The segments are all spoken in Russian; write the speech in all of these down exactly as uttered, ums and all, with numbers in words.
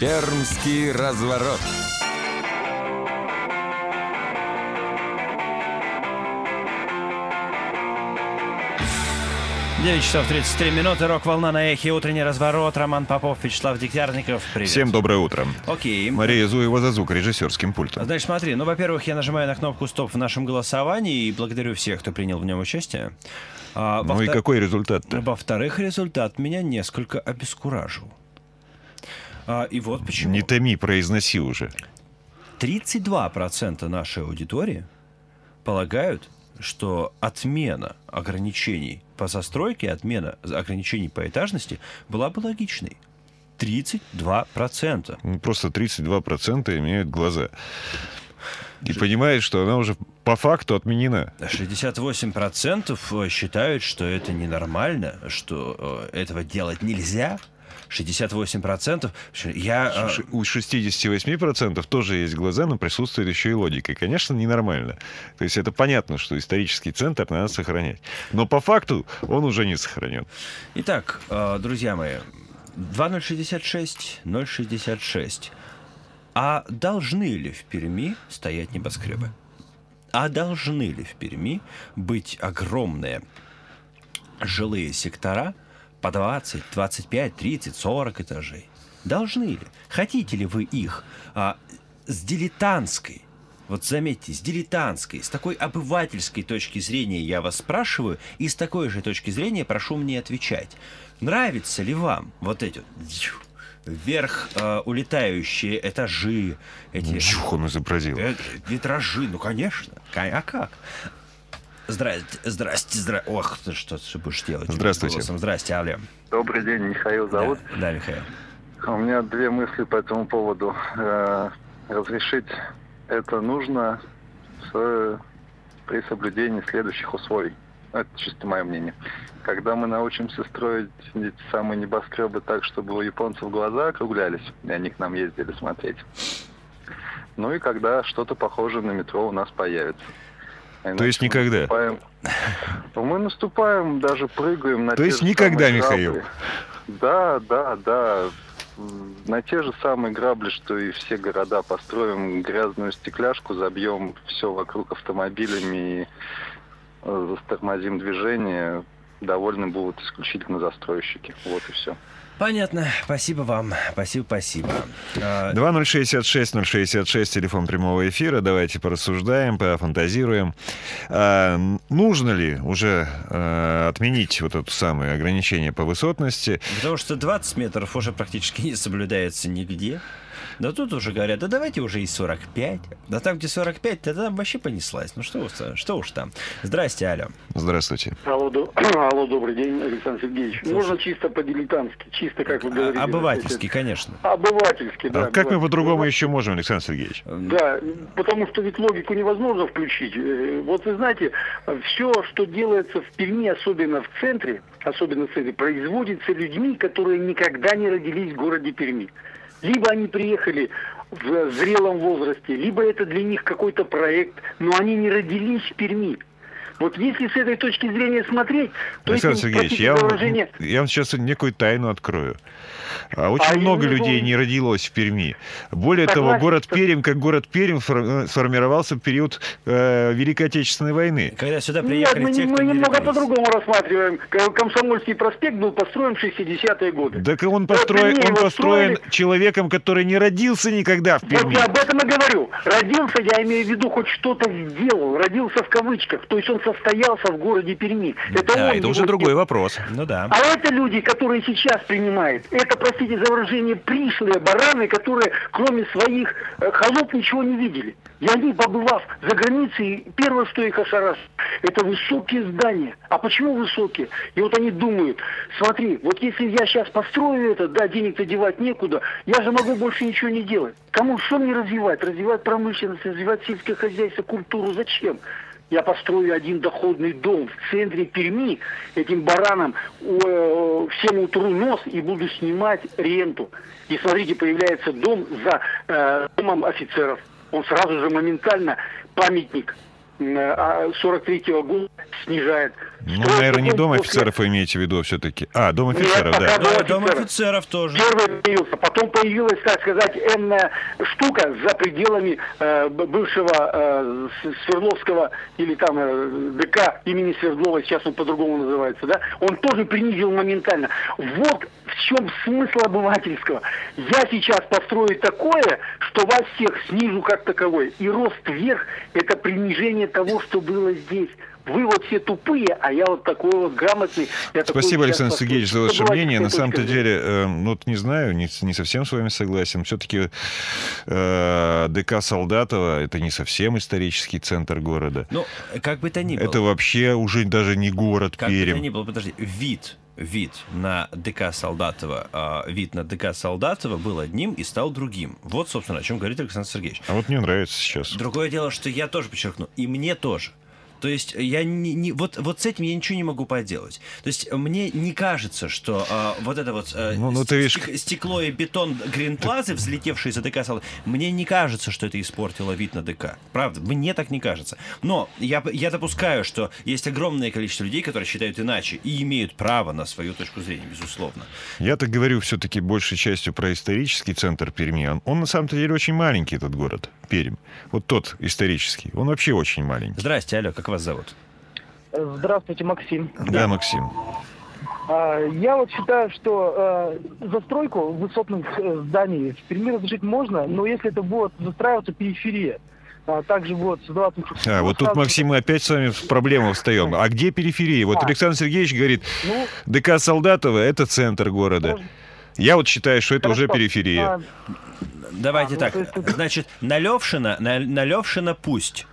Пермский разворот. девять часов тридцать три минуты. Рок-волна на эхе. Утренний разворот. Роман Попов, Вячеслав Дегтярников. Привет. Всем доброе утро. Окей. Мария Зуева за звук режиссерским пультом. Значит, смотри. Ну, во-первых, я нажимаю на кнопку «Стоп» в нашем голосовании и благодарю всех, кто принял в нем участие. А, ну и втор... какой результат-то? Во-вторых, результат меня несколько обескуражил. А, и вот почему. Не томи, произноси уже. тридцать два процента нашей аудитории полагают, что отмена ограничений по застройке, отмена ограничений по этажности была бы логичной. тридцать два процента. Ну, просто тридцать два процента имеют глаза. И понимают, что она уже по факту отменена. шестьдесят восемь процентов считают, что это ненормально, что этого делать нельзя. шестьдесят восемь процентов. Я... У шестьдесят восемь процентов тоже есть глаза, но присутствует еще и логика. И, конечно, ненормально. То есть это понятно, что исторический центр надо сохранять. Но по факту он уже не сохранен. Итак, друзья мои, два ноль шестьдесят шесть ноль шестьдесят шесть. А должны ли в Перми стоять небоскребы? А должны ли в Перми быть огромные жилые сектора по двадцать, двадцать пять, тридцать, сорок этажей? Должны ли? Хотите ли вы их а, с дилетантской, вот заметьте, с дилетантской, с такой обывательской точки зрения я вас спрашиваю, и с такой же точки зрения прошу мне отвечать. Нравится ли вам вот эти вверх э, улетающие этажи, эти... Чух он изобразил. Э, витражи, ну, конечно. А как? Здрасте, здрасте, здрасте. Ох, ты что ты будешь делать? Здравствуйте. Здрасте, алло. Добрый день, Михаил зовут. Да, да, Михаил. У меня две мысли по этому поводу. Э, разрешить это нужно с, при соблюдении следующих условий. Это чисто мое мнение. Когда мы научимся строить эти самые небоскребы так, чтобы у японцев глаза округлялись, и они к нам ездили смотреть. Ну и когда что-то похожее на метро у нас появится. Иначе То есть никогда? Наступаем, мы наступаем, даже прыгаем на То те есть же никогда, самые Михаил? грабли. Да, да, да. На те же самые грабли, что и все города. Построим грязную стекляшку, забьем все вокруг автомобилями и затормозим движение. Довольны будут исключительно застройщики. Вот и все. Понятно. Спасибо вам. Спасибо, спасибо. два ноль шестьдесят шесть ноль шестьдесят шесть, телефон прямого эфира. Давайте порассуждаем, пофантазируем. А, нужно ли уже а, отменить вот это самое ограничение по высотности? Потому что двадцать метров уже практически не соблюдается нигде. Да тут уже говорят, да давайте уже и сорок пять. Да там, где сорок пять, тогда там вообще понеслась. Ну что уж, что уж там. Здрасте, алло. Здравствуйте. Алло, до... Алло, добрый день, Александр Сергеевич. Слушай. Можно чисто по-дилетантски, чисто как вы говорите. А, обывательски, конечно. Обывательски, да. А как мы по-другому еще можем, Александр Сергеевич? Да, потому что ведь логику невозможно включить. Вот вы знаете, все, что делается в Перми, особенно в центре, особенно в центре, производится людьми, которые никогда не родились в городе Перми. Либо они приехали в зрелом возрасте, либо это для них какой-то проект, но они не родились в Перми. Вот если с этой точки зрения смотреть, то... Александр этим, Сергеевич, я вам, выражение... я вам сейчас некую тайну открою. Очень а много не людей думаю... не родилось в Перми. Более Согласен, того, город что... Пермь, как город Пермь, сформировался в период э, Великой Отечественной войны. Когда сюда приехали Нет, те, мы, кто мы не немного родились. по-другому рассматриваем. Комсомольский проспект был построен в шестидесятые годы. Так он построен, вот он построен строили... человеком, который не родился никогда в Перми. Вот я об этом и говорю. Родился, я имею в виду, хоть что-то сделал. Родился в кавычках. То есть он состоялся в городе Перми. Это, да, он это уже его... другой вопрос. Ну да. А это люди, которые сейчас принимают, это, простите за выражение, пришлые бараны, которые кроме своих э, холоп ничего не видели. И они, побывав за границей, первое, что их ошарашит, это высокие здания. А почему высокие? И вот они думают, смотри, вот если я сейчас построю это, да, денег-то девать некуда, я же могу больше ничего не делать. Кому что мне развивать? Развивать промышленность, развивать сельское хозяйство, культуру. Зачем? Я построю один доходный дом в центре Перми, этим баранам э, всем утру нос и буду снимать ренту. И смотрите, появляется дом за э, домом офицеров. Он сразу же моментально памятник э, сорок третьего года снижает Ну, наверное, не дом офицеров вы имеете в виду все-таки. А, дом офицеров, Нет, да. пока Да, дом офицеров тоже. Первый появился, потом появилась, так сказать, энная штука за пределами э, бывшего э, Свердловского или там э, ДК имени Свердлова, сейчас он по-другому называется, да? Он тоже принизил моментально. Вот в чем смысл обывательского. Я сейчас построю такое, что вас всех снижу как таковой. И рост вверх – это принижение того, что было здесь. Вы вот все тупые, а я вот такой вот грамотный. Спасибо, Александр Сергеевич, за ваше мнение. На самом-то деле, э, ну, не знаю, не, не совсем с вами согласен. Все-таки э, ДК Солдатова — это не совсем исторический центр города. Ну, как бы то ни было. Это вообще уже даже не город как Пермь. Как бы то ни было, подожди, вид... Вид на ДК Солдатова, а вид на ДК Солдатова был одним и стал другим. Вот, собственно, о чем говорит Александр Сергеевич. А вот мне нравится сейчас. Другое дело, что я тоже подчеркну, и мне тоже. То есть я не, не вот вот с этим я ничего не могу поделать. То есть мне не кажется, что э, вот это вот э, ну, ну, ты видишь... стекло и бетон Гринплазы, взлетевшие за ДК Солдатова, мне не кажется, что это испортило вид на ДК. Правда, мне так не кажется. Но я я допускаю, что есть огромное количество людей, которые считают иначе и имеют право на свою точку зрения, безусловно. Я-то говорю все-таки большей частью про исторический центр Перми. Он, он на самом-то деле очень маленький, этот город Пермь. Вот тот исторический. Он вообще очень маленький. Здрасте, алло, как вас зовут? Здравствуйте, Максим. Да, Максим. Я вот считаю, что э, застройку высотных зданий в Перми разрешить можно, но если это будет застраиваться периферия, а также будет создаваться... А, вот тут, Максим, мы опять с вами в проблему встаем. А где периферия? Вот а. Александр Сергеевич говорит, ну, ДК Солдатова — это центр города. Можно... Я вот считаю, что это Хорошо. уже периферия. А... Давайте а, так, ну, есть... значит, на Левшина, на, на Левшина пусть.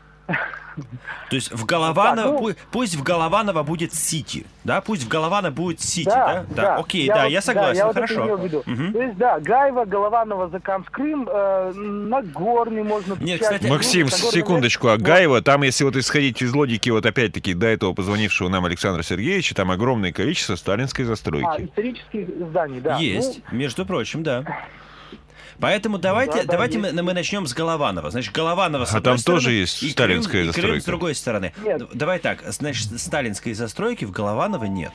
То есть в Голованово, да, ну... пусть в Голованово будет Сити, да, пусть в Голованово будет Сити, да, да, да, да. окей, я да, вот, я согласен, да, хорошо. Я вот это угу. То есть, да, Гаево, Голованово, Закамскрым, э, Нагорный можно... Нет, кстати, Максим, ну, секундочку, а Гаево, там, если вот исходить из логики, вот опять-таки, до этого позвонившего нам Александра Сергеевича, там огромное количество сталинской застройки. А, исторических зданий, да. Есть, ну... между прочим, да. Поэтому давайте, да, да, давайте есть. мы, мы начнем с Голованова. Значит, Голованова с а одной там стороны, тоже есть и сталинская Крым, застройка. И Крым с другой стороны. Нет. Давай так, значит, сталинской застройки в Голованово нет.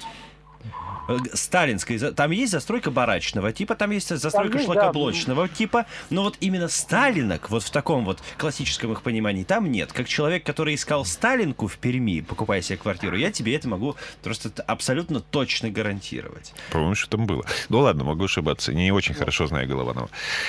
Сталинской, там есть застройка барачного типа, там есть застройка там есть, шлакоблочного да. типа, но вот именно сталинок, вот в таком вот классическом их понимании, там нет. Как человек, который искал сталинку в Перми, покупая себе квартиру, я тебе это могу просто абсолютно точно гарантировать. По-моему, что там было. Ну ладно, могу ошибаться, не очень вот. Хорошо знаю Голованова.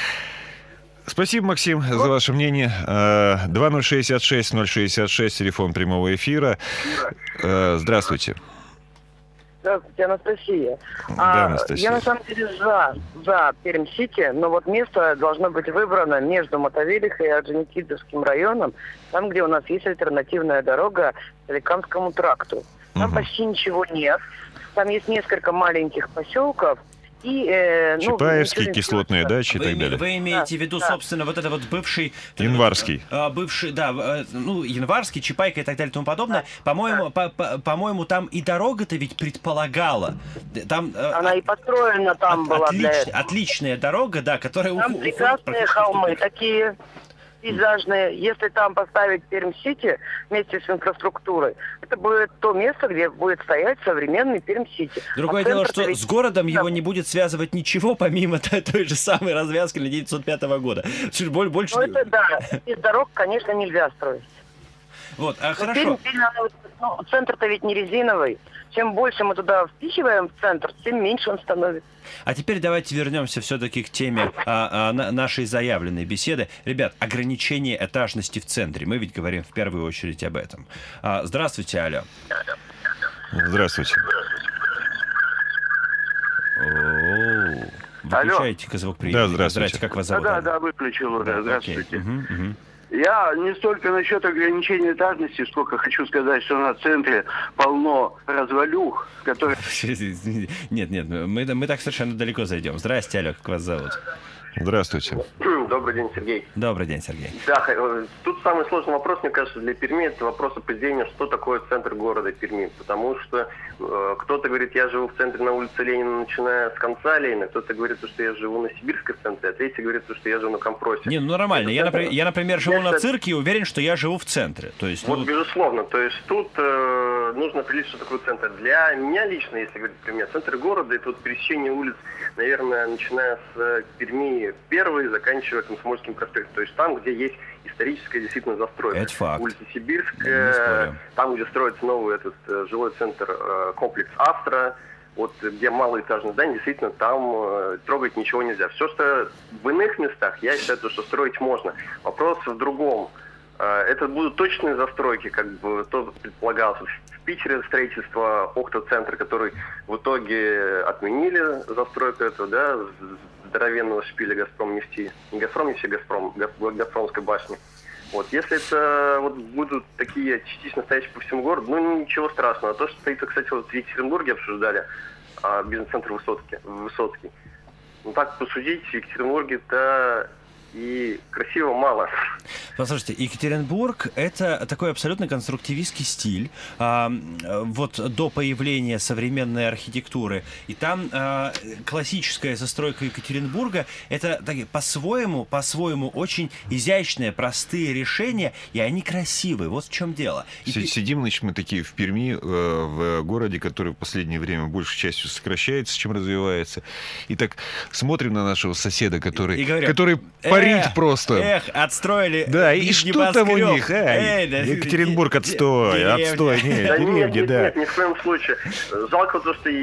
Спасибо, Максим, за ваше мнение. два ноль шестьдесят шесть ноль шестьдесят шесть, телефон прямого эфира. Здравствуйте. Здравствуйте, Анастасия. Да, Анастасия. Я на самом деле за, за Пермь-Сити, но вот место должно быть выбрано между Мотовилихой и Орджоникидзевским районом, там, где у нас есть альтернативная дорога к Соликамскому тракту. Там угу. почти ничего нет. Там есть несколько маленьких поселков. И, э, ну, Чапаевские, кислотные не дачи и так далее. Вы имеете да, в виду, да. собственно, вот это вот бывший... Январский. Вот, бывший, да, ну, Январский, Чапайка и так далее и тому подобное. Да, по-моему, да. по, по, по-моему, там и дорога-то ведь предполагала. Там, Она и построена там от, была отлич, для этого. Отличная дорога, да, которая... Там ух, прекрасные холмы, такие... пейзажные. Если там поставить Пермь-Сити вместе с инфраструктурой, это будет то место, где будет стоять современный Пермь-Сити. Другое а дело, что ведь... с городом его не будет связывать ничего, помимо той, той же самой развязки для девятьсот пятого года. Больше... Ну это да. Из дорог, конечно, нельзя строить. Вот, а Но хорошо. Пермь, Пермь, ну, центр-то ведь не резиновый. Чем больше мы туда впихиваем в центр, тем меньше он становится. А теперь давайте вернемся все-таки к теме а, а, на, нашей заявленной беседы. Ребят, ограничение этажности в центре. Мы ведь говорим в первую очередь об этом. А, здравствуйте, алло. Здравствуйте. О-о-о. Выключайте-ка звукоприемник. Да, здравствуйте. Здравствуйте, как вас зовут? Да, да, да, выключил уже. Здравствуйте. Угу, угу. Я не столько насчет ограничения этажности, сколько хочу сказать, что на центре полно развалюх, которые... Нет, нет, мы, мы так совершенно далеко зайдем. Здрасте, алло, как вас зовут? Здравствуйте. Добрый день, Сергей. Добрый день, Сергей. Да, тут самый сложный вопрос, мне кажется, для Перми, это вопрос определения, что такое центр города Перми. Потому что э, кто-то говорит, я живу в центре на улице Ленина, начиная с конца Ленина, кто-то говорит, что я живу на Сибирской центре, а третий говорит, что я живу на Компросе. Не, ну нормально. Я, например, я, например, живу я, на цирке и уверен, что я живу в центре. То есть, вот, ну... безусловно. То есть тут, э, нужно определить, что такое центр. Для меня лично, если говорить про меня, центр города — это вот пересечение улиц, наверное, начиная с Перми первой, заканчивая Комсомольским проспектом. То есть там, где есть историческая действительно застройка. Это факт. Улица Сибирская, там, где строится новый этот жилой центр, комплекс Астра, вот где малоэтажные здания, действительно, там э, трогать ничего нельзя. Все, что в иных местах, я считаю, что строить можно. Вопрос в другом. Э, это будут точные застройки, как бы то предполагалось. В Питере строительство Охта-центра, который в итоге отменили застройку этого, да, здоровенного шпиля Газпром-нефти. Не Газпром-нефти, Газпром, Газпромской башни. Вот, если это вот будут такие частично стоящие по всему городу, ну ничего страшного. А то, что стоит, кстати, вот в Екатеринбурге обсуждали, а, бизнес-центр Высоцкий, Высоцкий. Ну так посудить, в Екатеринбурге-то и красиво мало. Послушайте, Екатеринбург — это такой абсолютно конструктивистский стиль, а, вот до появления современной архитектуры. И там а, классическая застройка Екатеринбурга — это так, по-своему, по-своему очень изящные, простые решения, и они красивые. Вот в чем дело. И Сидим, значит, мы такие в Перми, в городе, который в последнее время большей частью сокращается, чем развивается. И так смотрим на нашего соседа, который, и говорят, который парит просто. Эх, отстроили. Да, и что там у них? А, Эй, да, Екатеринбург, отстой, деревня. отстой. Нет, Да деревни, нет, нет, да. нет, ни в коем случае. Жалко то, что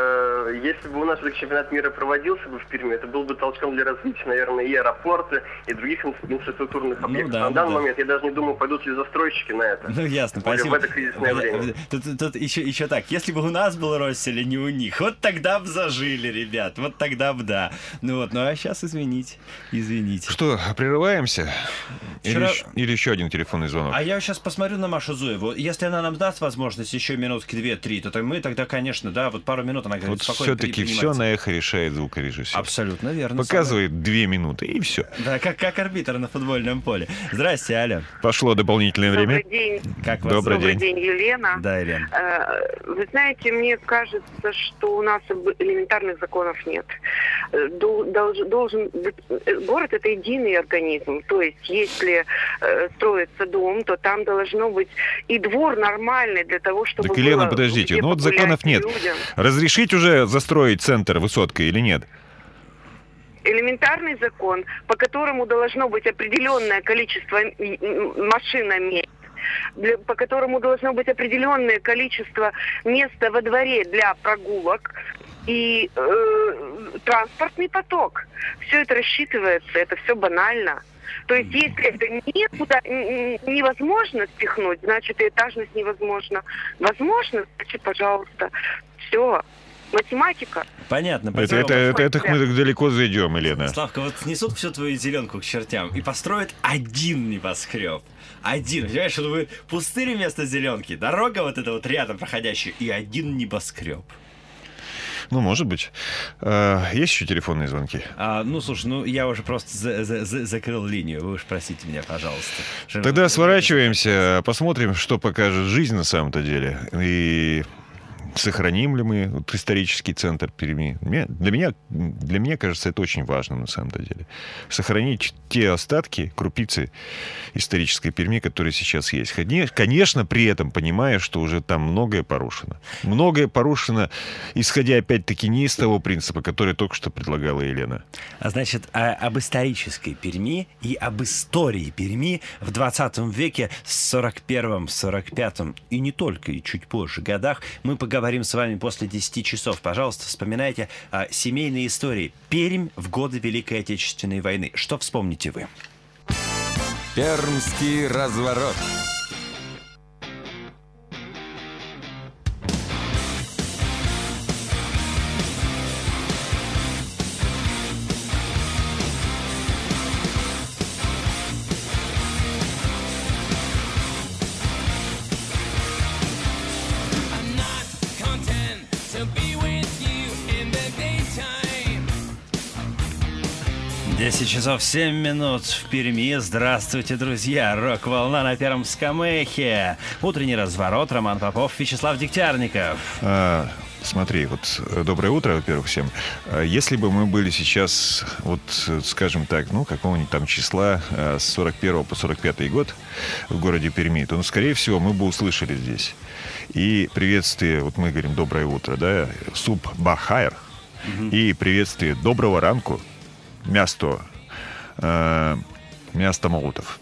э, если бы у нас чемпионат мира проводился бы в Перми, это был бы толчком для развития, наверное, и аэропорта, и других инфраструктурных объектов. Ну, да, На ну, данный да. момент я даже не думаю, пойдут ли застройщики на это. Ну, ясно, Более спасибо. в это кризисное время. Тут, тут, тут еще, еще так, если бы у нас был Россель, а не у них, вот тогда бы зажили, ребят, вот тогда бы да. Ну вот, ну а сейчас извините, извините. Что, прерываемся? Вчера... Или, или еще один телефонный звонок? А я сейчас посмотрю на Машу Зуеву. Если она нам даст возможность еще минутки две-три, то мы тогда, конечно, да, вот пару минут она говорит, Вот спокойно все-таки все на эхо решает звукорежиссер. Абсолютно верно. Показывает самое... две минуты, и все. Да, как, как арбитр на футбольном поле. Здрасте, Аля. Пошло дополнительное Добрый время. Добрый день. Как вас? Добрый, Добрый день. день, Елена. Да, Елена. Вы знаете, мне кажется, что у нас элементарных законов нет. Должен, должен город — это единый организм. То есть, если э, строится дом, то там должно быть и двор нормальный для того, чтобы Так, Елена, было подождите, ну вот законов нет. Людям. Разрешить уже застроить центр Высоцкой или нет? Элементарный закон, по которому должно быть определенное количество машин, для, по которому должно быть определенное количество места во дворе для прогулок и э, транспортный поток. Все это рассчитывается, это все банально. То есть, если это никуда невозможно спихнуть, значит, и этажность невозможно. Возможно, значит, пожалуйста. Все. Математика. Понятно. Это, это, это, это мы так далеко зайдем, Елена. Славка, вот снесут всю твою зеленку к чертям и построят один небоскреб. Один. Понимаешь, что будет пустырь вместо зеленки, дорога вот эта вот рядом проходящая и один небоскреб. Ну, может быть. А, есть еще телефонные звонки? А, ну, слушай, ну я уже просто за за за закрыл линию. Вы уж простите меня, пожалуйста. Тогда сворачиваемся, посмотрим, что покажет жизнь на самом-то деле. И сохраним ли мы вот исторический центр Перми. Для меня, для меня кажется, это очень важно на самом-то деле. Сохранить те остатки, крупицы исторической Перми, которые сейчас есть. Конечно, при этом понимая, что уже там многое порушено. Многое порушено, исходя опять-таки не из того принципа, который только что предлагала Елена. А значит, а, об исторической Перми и об истории Перми в двадцатом веке, в сорок первом, сорок пятом и не только, и чуть позже годах мы поговорим с вами после десяти часов. Пожалуйста, вспоминайте а, семейные истории. Пермь в годы Великой Отечественной войны. Что вспомните вы? Пермский разворот. десять часов семь минут в Перми. Здравствуйте, друзья. Рок-волна на Пермском эхе. Утренний разворот. Роман Попов, Вячеслав Дегтярников. А, Смотри, вот доброе утро, во-первых, всем. Если бы мы были сейчас, вот, скажем так, ну, какого-нибудь там числа с сорок первого по сорок пятый год в городе Перми, то, ну, скорее всего, мы бы услышали здесь и приветствие, вот мы говорим доброе утро, да, суп бахайр, mm-hmm. и приветствие доброго ранку, място, э, място молотов.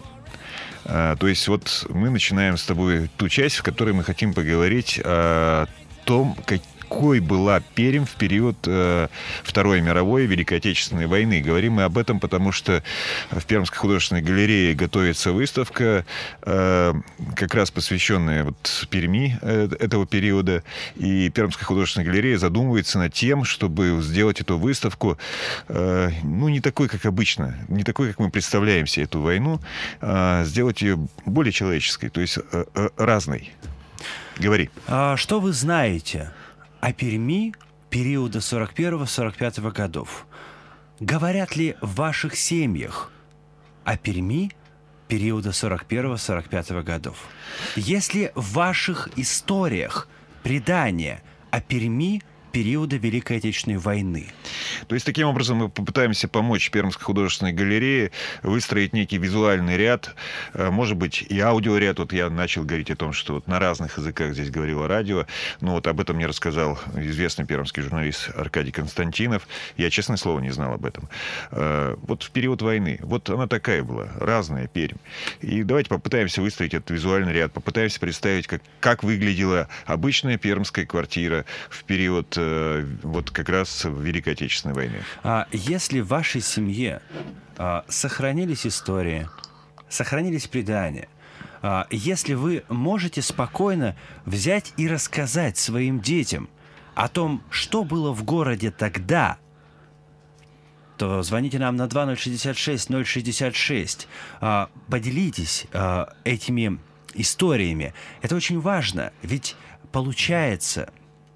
То есть вот мы начинаем с тобой ту часть, в которой мы хотим поговорить о том, как какой была Пермь в период э, Второй мировой Великой Отечественной войны. Говорим мы об этом, потому что в Пермской художественной галерее готовится выставка, э, как раз посвященная вот Перми э, этого периода. И Пермская художественная галерея задумывается над тем, чтобы сделать эту выставку, э, ну, не такой, как обычно, не такой, как мы представляем себе эту войну, а сделать ее более человеческой, то есть э, э, разной. Говори. А что вы знаете о Перми периода сорок первого — сорок пятого годов? Говорят ли в ваших семьях о Перми периода сорок первого — сорок пятого годов? Есть ли в ваших историях предания о Перми периода Великой Отечественной войны? То есть, таким образом, мы попытаемся помочь Пермской художественной галерее выстроить некий визуальный ряд, может быть, и аудиоряд. Вот я начал говорить о том, что вот на разных языках здесь говорило радио. Но вот об этом мне рассказал известный пермский журналист Аркадий Константинов. Я, честное слово, не знал об этом. Вот в период войны. Вот она такая была, разная Пермь. И давайте попытаемся выстроить этот визуальный ряд, попытаемся представить, как, как выглядела обычная пермская квартира в период вот как раз Великой Отечественной войны. А если в вашей семье а, сохранились истории, сохранились предания, а, если вы можете спокойно взять и рассказать своим детям о том, что было в городе тогда, то звоните нам на два ноль шестьдесят шесть ноль шестьдесят шесть. А, поделитесь а, этими историями. Это очень важно, ведь получается...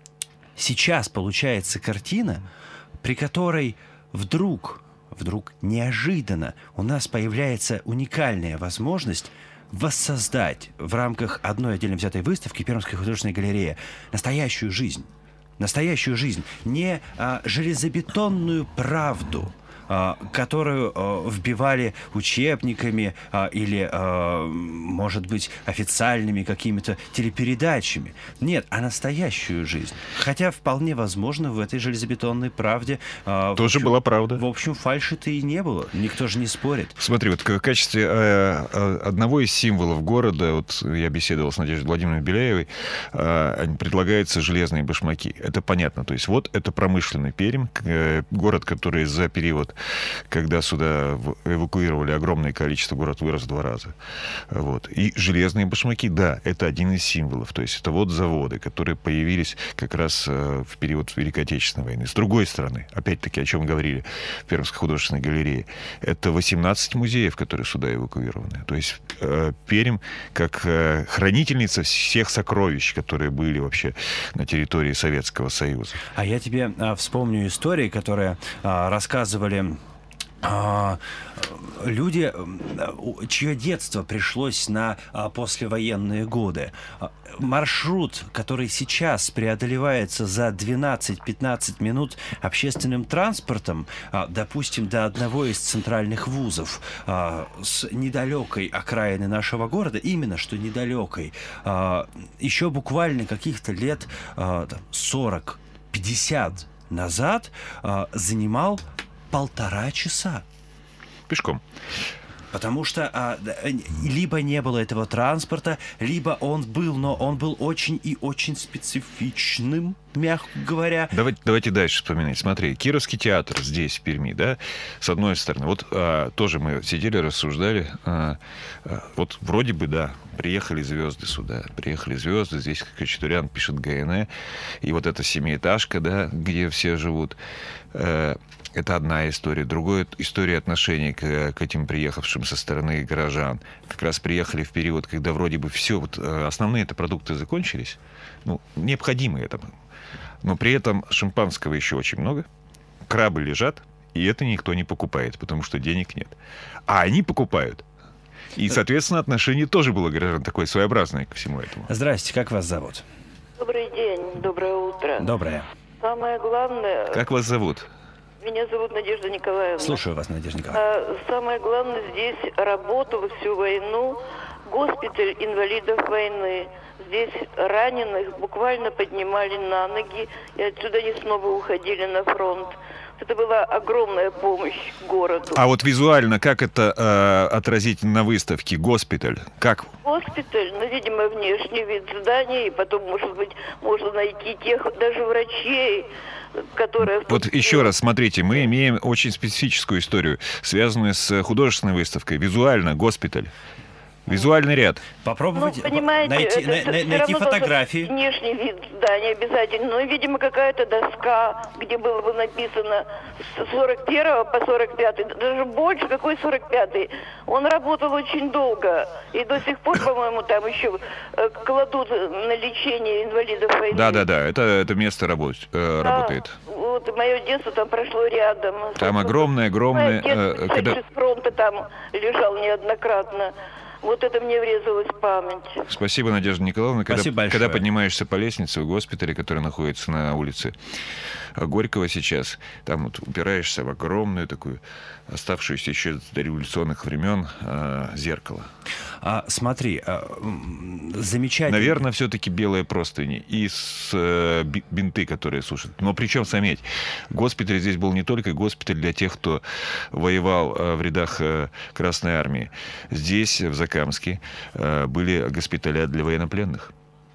Сейчас получается картина, при которой вдруг, вдруг неожиданно у нас появляется уникальная возможность воссоздать в рамках одной отдельно взятой выставки Пермской художественной галереи настоящую жизнь. Настоящую жизнь. Не а, железобетонную правду, а, которую а, вбивали учебниками а, или, а, может быть, официальными какими-то телепередачами. Нет, а настоящую жизнь. Хотя вполне возможно в этой железобетонной правде... А, тоже общем, была правда. В общем, фальши-то и не было. Никто же не спорит. Смотри, вот в качестве э, одного из символов города, вот я беседовал с Надеждой Владимировной Беляевой, э, предлагаются железные башмаки. Это понятно. То есть вот это промышленный Пермь, э, город, который за период, когда сюда эвакуировали огромное количество, город вырос в два раза. Вот. И железные башмаки, да, это один из символов. То есть это вот заводы, которые появились как раз в период Великой Отечественной войны. С другой стороны, опять-таки, о чем говорили в Пермской художественной галерее, это восемнадцать музеев, которые сюда эвакуированы. То есть э, Пермь как э, хранительница всех сокровищ, которые были вообще на территории Советского Союза. А я тебе а, вспомню истории, которые а, рассказывали а, люди, чье детство пришлось на а, послевоенные годы. Маршрут, который сейчас преодолевается за двенадцать-пятнадцать минут общественным транспортом, а, допустим, до одного из центральных вузов а, с недалекой окраины нашего города, именно что недалекой, а, еще буквально каких-то лет а, сорок-пятьдесят назад а, занимал полтора часа. Пешком. Потому что а, либо не было этого транспорта, либо он был, но он был очень и очень специфичным, мягко говоря. Давайте, давайте дальше вспоминать. Смотри, Кировский театр здесь, в Перми, да, с одной стороны. Вот а, тоже мы сидели, рассуждали. А, а, вот вроде бы, да, приехали звезды сюда. Приехали звезды, здесь Хачатурян пишет ГНЭ. И вот эта семиэтажка, да, где все живут. А, это одна история. Другая история отношений к, к этим приехавшим со стороны горожан. Как раз приехали в период, когда вроде бы все, вот основные это продукты закончились, ну, необходимые это. Но при этом шампанского еще очень много, крабы лежат, и это никто не покупает, потому что денег нет. А они покупают. И, соответственно, отношение тоже было горожан такое своеобразное ко всему этому. Здрасте, как вас зовут? Добрый день. Доброе утро. Доброе. Самое главное... Как вас зовут? Меня зовут Надежда Николаевна. Слушаю вас, Надежда Николаевна. А, самое главное здесь работал всю войну госпиталь инвалидов войны. Здесь раненых буквально поднимали на ноги, и отсюда они снова уходили на фронт. Это была огромная помощь городу. А вот визуально, как это э, отразить на выставке? Госпиталь, как? Госпиталь, ну, видимо, внешний вид здания, и потом, может быть, можно найти тех, даже врачей, которые... Вот еще раз, смотрите, мы имеем очень специфическую историю, связанную с художественной выставкой. Визуально, госпиталь. Визуальный ряд. Попробуйте ну, понимаете, найти, это, на, это найти фотографии. Внешний вид здания обязательно. Ну, видимо, какая-то доска, где было бы написано с сорок первого по сорок пятый. Даже больше, какой сорок пятый. Он работал очень долго. И до сих пор, по-моему, там еще кладут на лечение инвалидов войны. Да-да-да, это, это место работ, э, да, работает. Вот, мое детство там прошло рядом. Там огромное-огромное... Э, когда... с фронта там лежал неоднократно. Вот это мне врезалось в память. Спасибо, Надежда Николаевна. Когда, Спасибо большое. Когда поднимаешься по лестнице в госпитале, который находится на улице Горького сейчас, там вот упираешься в огромную такую, оставшуюся еще с дореволюционных времен, э, зеркало. А, смотри, а, замечательно. Наверное, все-таки белые простыни и с, э, бинты, которые сушат. Но причем, заметь, госпиталь здесь был не только госпиталь для тех, кто воевал э, в рядах э, Красной Армии. Здесь, в Закамске, э, были госпиталя для военнопленных.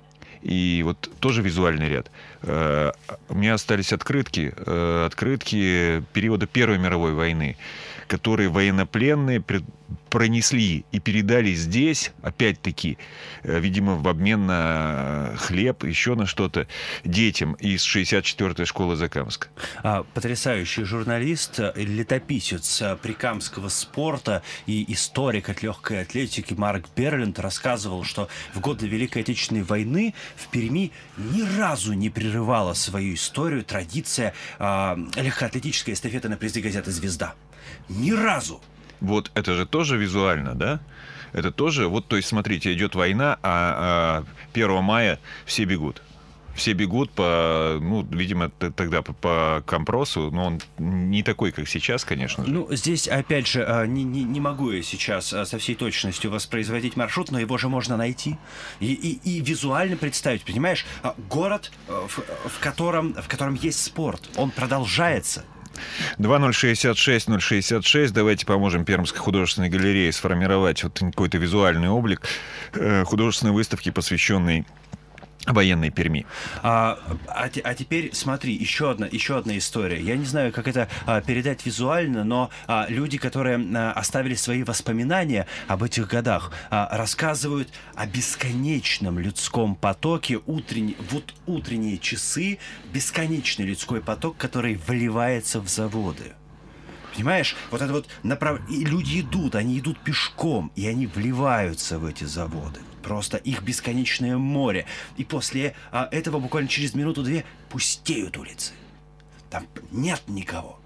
И вот тоже визуальный ряд. Uh, у меня остались открытки, uh, открытки периода Первой мировой войны, которые военнопленные пред... пронесли и передали здесь, опять-таки, uh, видимо, в обмен на хлеб, еще на что-то, детям из шестьдесят четвёртой школы Закамска. А, потрясающий журналист, летописец прикамского спорта и историк от легкой атлетики Марк Берленд рассказывал, что в годы Великой Отечественной войны в Перми ни разу не прерывала свою историю традиция э, легкоатлетической эстафеты на призы газеты «Звезда». Ни разу. Вот это же тоже визуально, да? Это тоже, вот, то есть, смотрите, идет война, а, а первого мая все бегут. Все бегут по, ну, видимо, тогда по, по компросу, но он не такой, как сейчас, конечно же. Ну, здесь, опять же, не, не, не могу я сейчас со всей точностью воспроизводить маршрут, но его же можно найти и, и, и визуально представить, понимаешь? Город, в, в, котором, в котором есть спорт, он продолжается. два ноль шестьдесят шесть ноль шестьдесят шесть. Давайте поможем Пермской художественной галерее сформировать вот какой-то визуальный облик художественной выставки, посвященной военной Перми. А, а, а теперь смотри, еще одна, еще одна история. Я не знаю, как это а, передать визуально, но а, люди, которые а, оставили свои воспоминания об этих годах, а, рассказывают о бесконечном людском потоке, утренние, вот утренние часы, бесконечный людской поток, который вливается в заводы. Понимаешь, вот это вот направ... и люди идут, они идут пешком, и они вливаются в эти заводы. Просто их бесконечное море. И после а, этого буквально через минуту-две пустеют улицы. Там нет никого.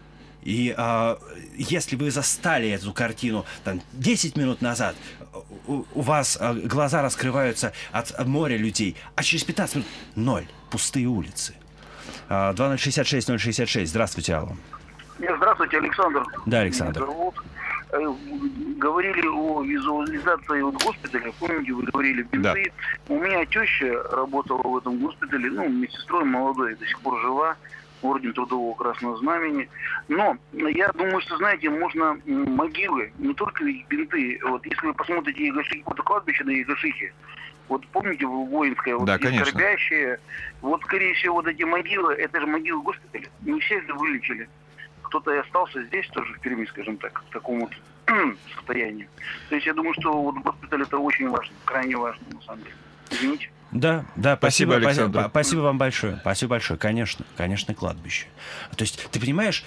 И а, если вы застали эту картину там, десять минут назад, у, у вас а, глаза раскрываются от моря людей, а через пятнадцать минут ноль. Пустые улицы. А, два ноль шестьдесят шесть ноль шестьдесят шесть. Здравствуйте, алло. Здравствуйте, Александр. Да, Александр. Вот, э, говорили о визуализации вот госпиталя, помните, вы говорили бинты. Да. У меня теща работала в этом госпитале, ну, медсестрой молодой, до сих пор жива, орден Трудового Красного Знамени. Но я думаю, что, знаете, можно могилы, не только бинты. Вот если вы посмотрите Ягошихи, какое-то кладбище на Ягошихе, вот помните, воинское, вот да, эти скорбящие, вот, скорее всего, вот эти могилы, это же могилы госпиталя. Не все же вылечили. Кто-то и остался здесь тоже, в Перми, скажем так, в таком вот состоянии. То есть я думаю, что вот госпиталь это очень важно, крайне важно, на самом деле. Извините. Да, да, спасибо, спасибо, спасибо, спасибо вам большое. Спасибо большое, конечно, конечно, кладбище. То есть, ты понимаешь,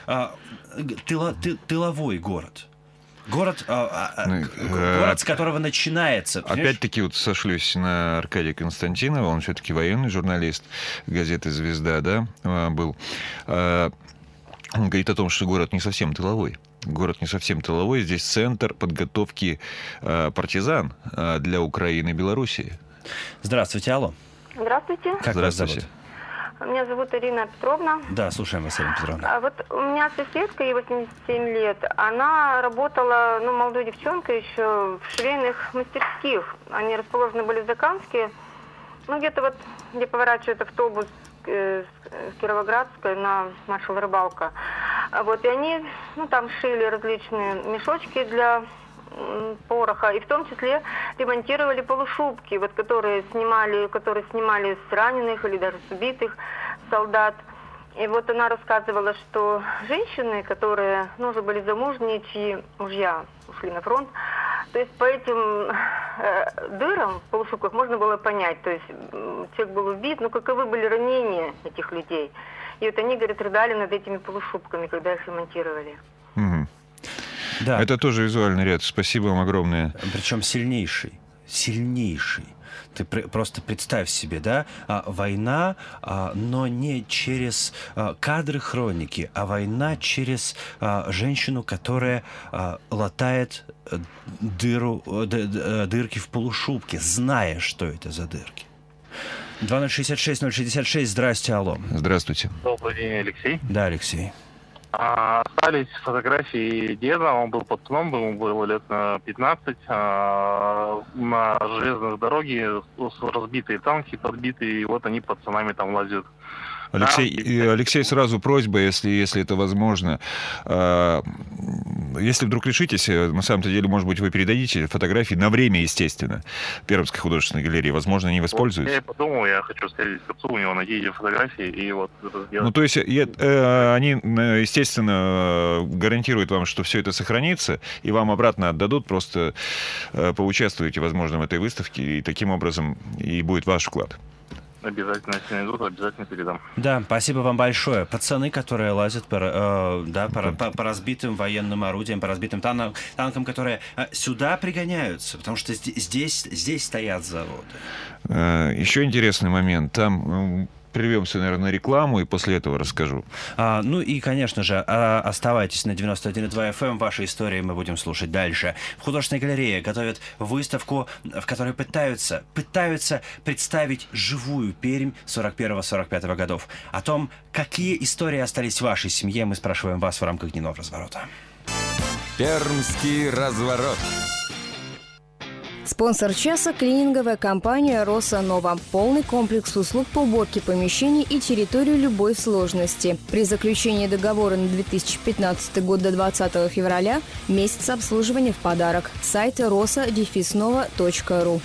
тыло, ты, тыловой город. Город, ну, город, с которого начинается. Опять-таки вот сошлюсь на Аркадия Константинова, он все-таки военный журналист газеты «Звезда», да, был. Он говорит о том, что город не совсем тыловой. Город не совсем тыловой. Здесь центр подготовки э, партизан э, для Украины и Белоруссии. Здравствуйте, алло. Здравствуйте. Как вас зовут? Меня зовут Ирина Петровна. Да, слушаем вас, Ирина Петровна. А вот у меня соседка, ей восемьдесят семь лет, она работала, ну, молодой девчонкой еще в швейных мастерских. Они расположены были в Закамске, ну, где-то вот, где поворачивает автобус э, с Кировоградской на маршал Рыбалка. Вот, и они, ну, там шили различные мешочки для пороха, и в том числе ремонтировали полушубки, вот которые снимали, которые снимали с раненых или даже с убитых солдат. И вот она рассказывала, что женщины, которые, ну, уже были замужние, чьи мужья ушли на фронт, то есть по этим э, дырам в полушубках можно было понять, то есть человек был убит, но каковы были ранения этих людей. И вот они, говорят, рыдали над этими полушубками, когда их ремонтировали. Угу. Да. Это тоже визуальный ряд. Спасибо вам огромное. Причем сильнейший. Сильнейший. Ты пр- просто представь себе, да, а, война, а, но не через а, кадры хроники, а война через а, женщину, которая а, латает дыру, д- д- дырки в полушубке, зная, что это за дырки. два ноль шестьдесят шесть ноль шестьдесят шесть, здрасте, алло. Здравствуйте. Добрый день, Алексей. Да, Алексей. А, остались фотографии деда, он был пацаном, ему было лет пятнадцать, а, на железной дороге разбитые танки, подбитые, и вот они пацанами там лазят. Алексей, Да. Алексей, сразу просьба, если, если это возможно. Если вдруг решитесь, на самом-то деле, может быть, вы передадите фотографии на время, естественно, Пермской художественной галереи. Возможно, они воспользуются. Вот я подумал, я хочу сходить к отцу, у него найти эти фотографии и вот это сделать. Ну, то есть я, э, они, естественно, гарантируют вам, что все это сохранится, и вам обратно отдадут, просто э, поучаствуете, возможно, в этой выставке, и таким образом и будет ваш вклад. Обязательно, если найдут, обязательно передам. Да, спасибо вам большое. Пацаны, которые лазят по, э, да, по, по, по разбитым военным орудиям, по разбитым танкам, танкам, которые э, сюда пригоняются, потому что здесь, здесь стоят заводы. Э, еще интересный момент. Там... Прервемся, наверное, на рекламу, и после этого расскажу. А, ну и, конечно же, а, оставайтесь на девяносто один и два эф эм. Ваши истории мы будем слушать дальше. В художественной галерее готовят выставку, в которой пытаются, пытаются представить живую Пермь сорок первого сорок пятого годов. О том, какие истории остались в вашей семье, мы спрашиваем вас в рамках дневного разворота. Пермский разворот. Спонсор часа – клининговая компания «Роса Нова». Полный комплекс услуг по уборке помещений и территории любой сложности. При заключении договора на две тысячи пятнадцатый год до двадцатого февраля месяц обслуживания в подарок. Сайт роса дефис нова точка ру.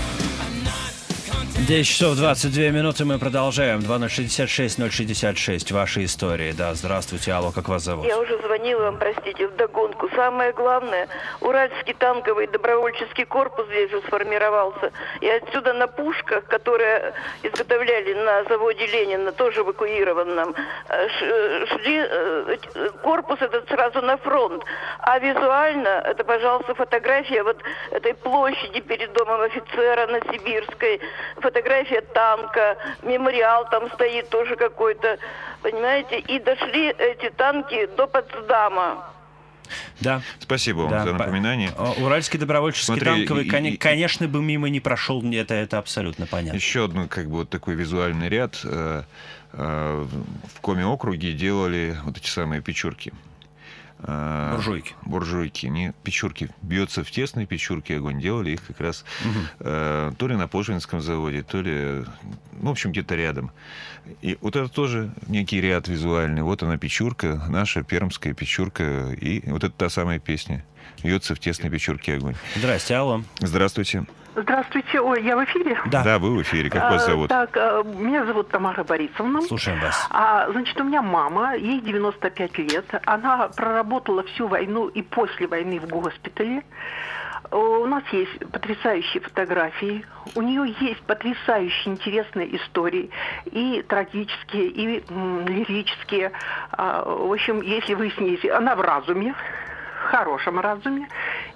десять часов двадцать две минуты, мы продолжаем. два ноль шестьдесят шесть ноль шестьдесят шесть. Ваши истории. Да, здравствуйте. Алло, как вас зовут? Я уже звонила вам, простите, вдогонку. Самое главное, Уральский танковый добровольческий корпус здесь же сформировался. И отсюда на пушках, которые изготовляли на заводе Ленина, тоже эвакуированном, шли корпус этот сразу на фронт. А визуально, это, пожалуйста, фотография вот этой площади перед домом офицера на Сибирской, фотография танка, мемориал там стоит тоже какой-то, понимаете, и дошли эти танки до Потсдама. Да. Спасибо вам да. за напоминание. Уральский добровольческий Смотри, танковый, и, и, конечно, бы мимо не прошел, это, это абсолютно понятно. Еще одно, как бы, вот такой визуальный ряд. Э, э, в Коми-округе делали вот эти самые печурки. Буржуйки. Буржуйки, не печурки. Бьется в тесной печурке огонь. Делали их как раз угу. э, то ли на Пожинском заводе, то ли, ну, в общем, где-то рядом. И вот это тоже некий ряд визуальный. Вот она печурка, наша пермская печурка. И вот это та самая песня. Бьется в тесной печурке огонь. Здрасте, алло. Здравствуйте. Здравствуйте, ой, я в эфире? Да. Да, вы в эфире. Как вас зовут? А, так, меня зовут Тамара Борисовна. Слушаем вас. А, значит, у меня мама, ей девяносто пять лет. Она проработала всю войну и после войны в госпитале. У нас есть потрясающие фотографии. У нее есть потрясающие интересные истории. И трагические, и м, лирические. А, в общем, если вы с ней... Она в разуме. В хорошем разуме.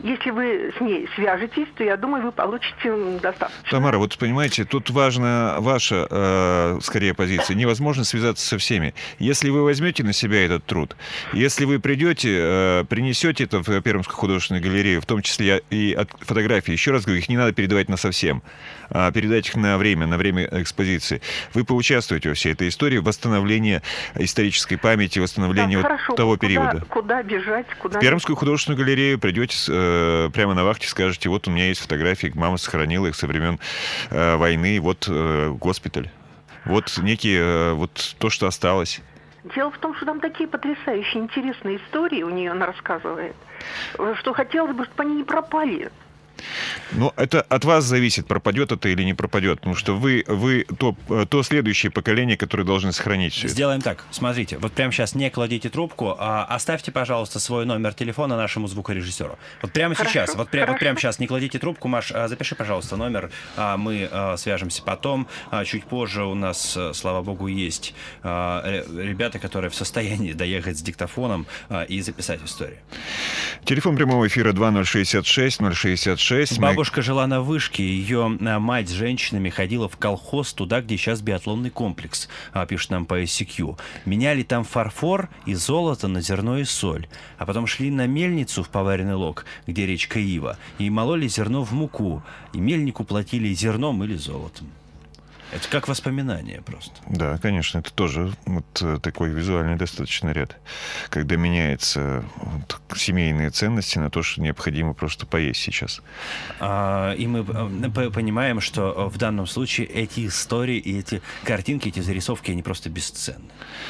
Если вы с ней свяжетесь, то, я думаю, вы получите достаточно. Тамара, вот понимаете, тут важна ваша, э, скорее, позиция. Невозможно связаться со всеми. Если вы возьмете на себя этот труд, если вы придете, э, принесете это в Пермскую художественную галерею, в том числе и от фотографий, еще раз говорю, их не надо передавать насовсем, а передать их на время, на время экспозиции. Вы поучаствуете во всей этой истории, восстановления исторической памяти, восстановления да, вот хорошо. того Куда, периода. Куда бежать? Куда В Пермскую художественную галерею придете э, прямо на вахте, скажете, вот у меня есть фотографии, мама сохранила их со времен э, войны, вот э, госпиталь. Вот некие, э, вот то, что осталось. Дело в том, что там такие потрясающие, интересные истории у нее она рассказывает, что хотелось бы, чтобы они не пропали. Ну, это от вас зависит, пропадет это или не пропадет, потому что вы, вы то, то следующее поколение, которое должны сохранить все это. Сделаем так. Смотрите, вот прямо сейчас не кладите трубку, а оставьте, пожалуйста, свой номер телефона нашему звукорежиссеру. Вот прямо Хорошо, сейчас, вот, пря- вот хорошо. прямо сейчас не кладите трубку, Маш, а, запиши, пожалуйста, номер. а, Мы а, свяжемся потом. А, Чуть позже у нас, а, слава богу, есть а, ре- ребята, которые в состоянии доехать с диктофоном а, и записать историю. Телефон прямого эфира два ноль шестьдесят шесть ноль шестьдесят шесть. Бабушка жила на вышке, ее мать с женщинами ходила в колхоз туда, где сейчас биатлонный комплекс, а, пишет нам по ай си кью. Меняли там фарфор и золото на зерно и соль, а потом шли на мельницу в Поваренный Лог, где речка Ива, и мололи зерно в муку, и мельнику платили зерном или золотом. Это как воспоминание просто. Да, конечно, это тоже вот такой визуальный достаточно ряд, когда меняются вот семейные ценности на то, что необходимо просто поесть сейчас. А, и мы э, понимаем, что в данном случае эти истории и эти картинки, эти зарисовки, они просто бесценны.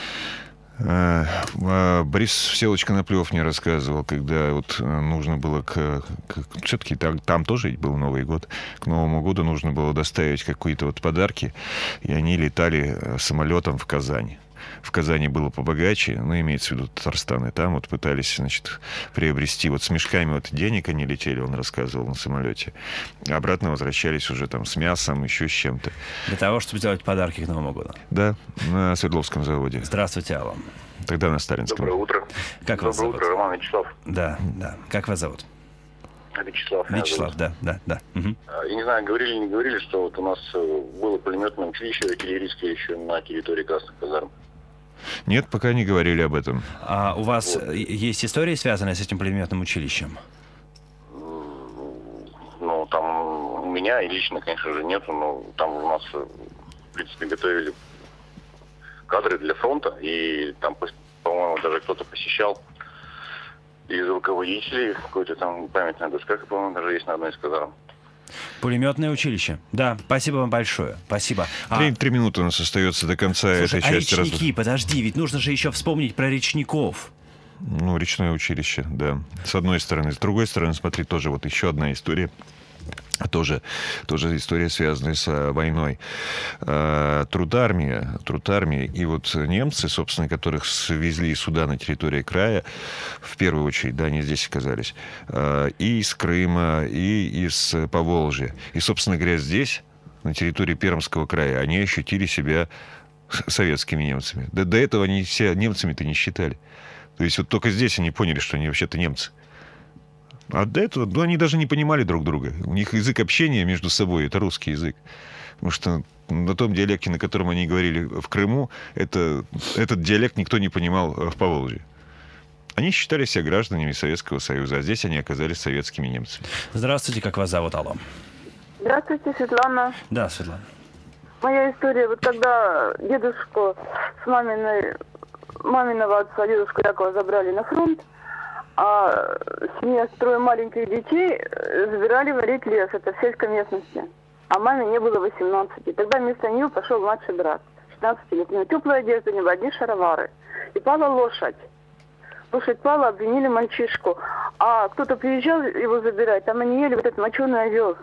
Борис Всеволодович Коноплев мне рассказывал, когда вот нужно было к, к все-таки там, там тоже был Новый год, к Новому году нужно было доставить какие-то вот подарки, и они летали самолетом в Казань. В Казани было побогаче, ну, имеется в виду Татарстан, и там вот пытались, значит, приобрести, вот с мешками вот денег они летели, он рассказывал, на самолете. Обратно возвращались уже там с мясом, еще с чем-то. Для того, чтобы сделать подарки к Новому году. Да, на Свердловском заводе. Здравствуйте, Алла. Тогда на Сталинском. Доброе утро. Как вас Доброе зовут? утро, Роман Вячеслав. Да, да. Как вас зовут? Вячеслав. Вячеслав, да, да, да. Угу. Я не знаю, говорили или не говорили, что вот у нас было пулеметное училище артиллерийское еще на территории Красных казарм. Нет, пока не говорили об этом. А у вас вот есть истории, связанные с этим пулеметным училищем? Ну, там у меня и лично, конечно же, нету, но там у нас, в принципе, готовили кадры для фронта, и там, по-моему, даже кто-то посещал из руководителей, какой-то там памятная доска, по-моему, даже есть на одной из казарм. Пулеметное училище. Да, спасибо вам большое. Спасибо. Три, а... три минуты у нас остается до конца. Слушай, этой а части. речники, Раз... подожди, ведь нужно же еще вспомнить про речников. Ну, речное училище, да. С одной стороны. С другой стороны, смотри, тоже вот еще одна история. Тоже, тоже история, связанная с войной. Трудармия, трудармия. И вот немцы, собственно, которых свезли сюда на территории края, в первую очередь, да, они здесь оказались, и из Крыма, и из Поволжья. И, собственно говоря, здесь, на территории Пермского края, они ощутили себя советскими немцами. Да до этого они себя немцами-то не считали. То есть вот только здесь они поняли, что они вообще-то немцы. А до этого, ну, они даже не понимали друг друга. У них язык общения между собой — это русский язык. Потому что на том диалекте, на котором они говорили в Крыму, это, этот диалект никто не понимал в Поволжье. Они считали себя гражданами Советского Союза, а здесь они оказались советскими немцами. Здравствуйте, как вас зовут, алло? Здравствуйте, Светлана. Да, Светлана. Моя история, вот когда дедушку с маминой, маминого отца, дедушку Якова, забрали на фронт, а семья с трое маленьких детей забирали варить лес, это в сельской местности. А маме не было восемнадцати. Тогда вместо нее пошел младший брат, шестнадцатилетний. Теплая одежда, не одни шаровары. И пала лошадь. Лошадь пала, обвинили мальчишку. А кто-то приезжал его забирать, там они ели вот этот моченый овес.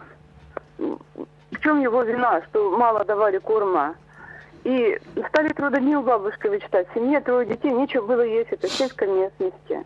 В чем его вина, что мало давали корма? И стали трудодни у бабушки вычитать. В семье трое детей, нечего было есть, это в сельской местности.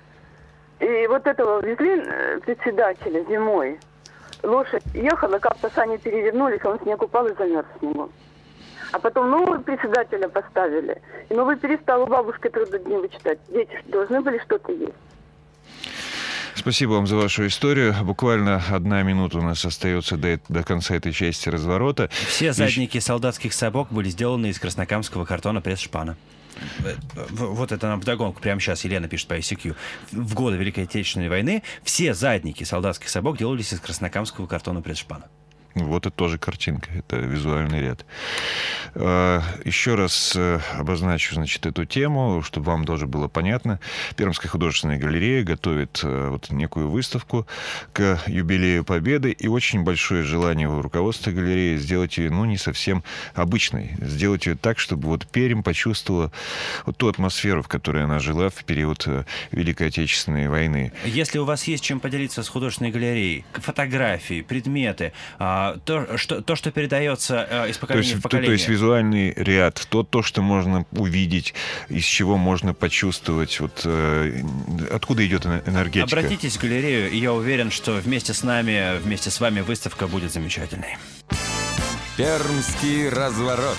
И вот этого везли председателя зимой. Лошадь ехала, как-то сани перевернулись, он снег упал и замерз в снегу. А потом нового председателя поставили. И новый перестал у бабушки трудодни вычитать. Дети должны были что-то есть. Спасибо вам за вашу историю. Буквально одна минута у нас остается до, до конца этой части разворота. Все задники солдатских сапог были сделаны из краснокамского картона пресс-шпана. Вот это нам вдогонку прямо сейчас Елена пишет по ай си кью. В годы Великой Отечественной войны все задники солдатских сапог делались из краснокамского картона пресс-шпана. Вот это тоже картинка, это визуальный ряд. Еще раз обозначу, значит, эту тему, чтобы вам тоже было понятно. Пермская художественная галерея готовит вот некую выставку к юбилею Победы, и очень большое желание у руководства галереи сделать ее, ну, не совсем обычной. Сделать ее так, чтобы вот Пермь почувствовала вот ту атмосферу, в которой она жила в период Великой Отечественной войны. Если у вас есть чем поделиться с художественной галереей, фотографии, предметы, То что, то, что передается э, из поколения то есть, в поколение. То, то есть визуальный ряд, то, то, что можно увидеть, из чего можно почувствовать, вот, э, откуда идет энергетика. Обратитесь в галерею, и я уверен, что вместе с нами, вместе с вами выставка будет замечательной. Пермский разворот.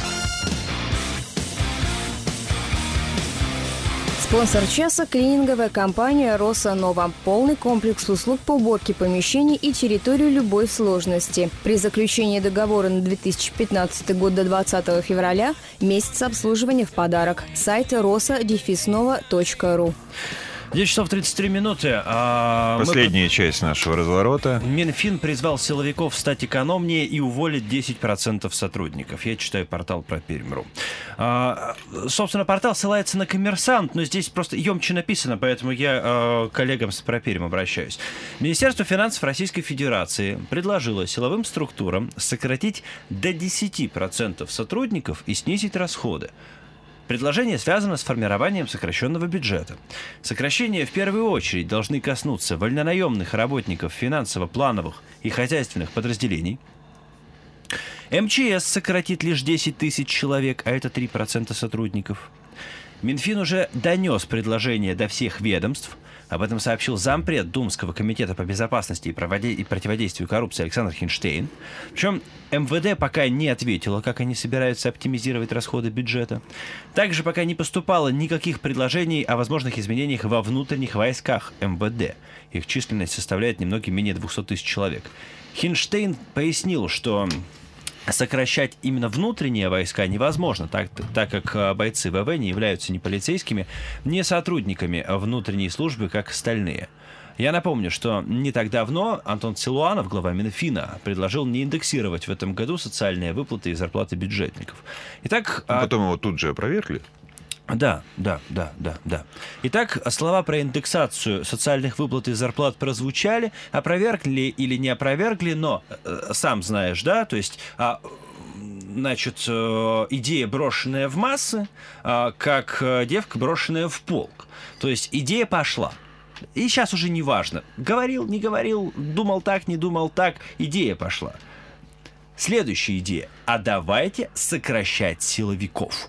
Спонсор часа – клининговая компания «Роса Нова». Полный комплекс услуг по уборке помещений и территории любой сложности. При заключении договора на две тысячи пятнадцатый год до двадцатого февраля месяц обслуживания в подарок. Сайт роса дефис нова точка ру. девять часов тридцать три минуты. А Последняя мы... часть нашего разворота. Минфин призвал силовиков стать экономнее и уволить десять процентов сотрудников. Я читаю портал про Пермь точка ру. А, собственно, портал ссылается на «Коммерсант», но здесь просто емче написано, поэтому я а, к коллегам с про Пермь обращаюсь. Министерство финансов Российской Федерации предложило силовым структурам сократить до десяти процентов сотрудников и снизить расходы. Предложение связано с формированием сокращенного бюджета. Сокращения в первую очередь должны коснуться вольнонаемных работников финансово-плановых и хозяйственных подразделений. эм че эс сократит лишь десять тысяч человек, а это три процента сотрудников. Минфин уже донес предложение до всех ведомств. Об этом сообщил зампред Думского комитета по безопасности и, проводе... и противодействию коррупции Александр Хинштейн. Причем эм вэ дэ пока не ответило, как они собираются оптимизировать расходы бюджета. Также пока не поступало никаких предложений о возможных изменениях во внутренних войсках эм вэ дэ. Их численность составляет немного менее двухсот тысяч человек. Хинштейн пояснил, что сокращать именно внутренние войска невозможно, так, так как бойцы вэ вэ не являются ни полицейскими, ни сотрудниками внутренней службы, как остальные. Я напомню, что не так давно Антон Силуанов, глава Минфина, предложил не индексировать в этом году социальные выплаты и зарплаты бюджетников. Итак, а потом его тут же опровергли. Да, да, да, да, да. Итак, слова про индексацию социальных выплат и зарплат прозвучали, опровергли или не опровергли, но э, сам знаешь, да, то есть, э, значит, э, идея, брошенная в массы, э, как э, девка, брошенная в полк. То есть идея пошла. И сейчас уже не важно, говорил, не говорил, думал так, не думал так, идея пошла. Следующая идея. А давайте сокращать силовиков.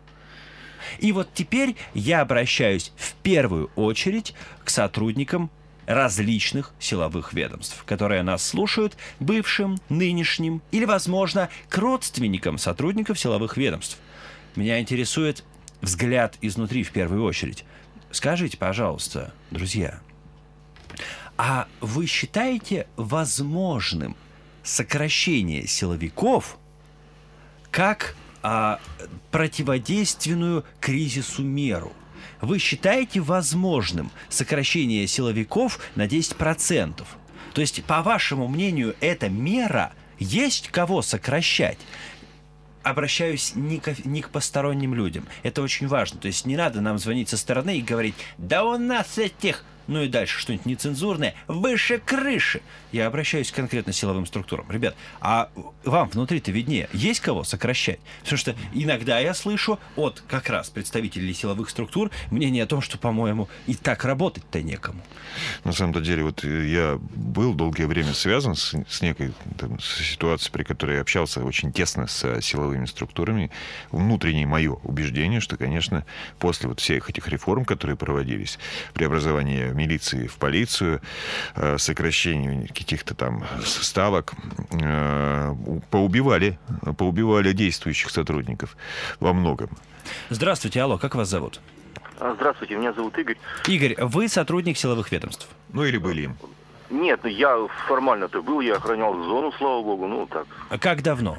И вот теперь я обращаюсь в первую очередь к сотрудникам различных силовых ведомств, которые нас слушают, бывшим, нынешним или, возможно, к родственникам сотрудников силовых ведомств. Меня интересует взгляд изнутри в первую очередь. Скажите, пожалуйста, друзья, а вы считаете возможным сокращение силовиков как а, противодейственную кризису меру? Вы считаете возможным сокращение силовиков на десять процентов? То есть, по вашему мнению, эта мера, есть кого сокращать? Обращаюсь не к, не к посторонним людям. Это очень важно. То есть не надо нам звонить со стороны и говорить: да у нас этих... Ну и дальше что-нибудь нецензурное, выше крыши. Я обращаюсь к конкретно силовым структурам. Ребят, а вам внутри-то виднее, есть кого сокращать? Потому что иногда я слышу от как раз представителей силовых структур мнение о том, что, по-моему, и так работать-то некому. На самом-то деле, вот я был долгое время связан с, с некой там, с ситуацией, при которой я общался очень тесно с силовыми структурами. Внутреннее мое убеждение, что, конечно, после вот всех этих реформ, которые проводились, преобразование милиции в полицию, сокращение каких-то там ставок, поубивали, поубивали действующих сотрудников во многом. Здравствуйте, алло, как вас зовут? Здравствуйте, меня зовут Игорь. Игорь, вы сотрудник силовых ведомств? Ну или были им? Нет, ну я формально-то был, я охранял зону, слава богу, ну так. А как давно?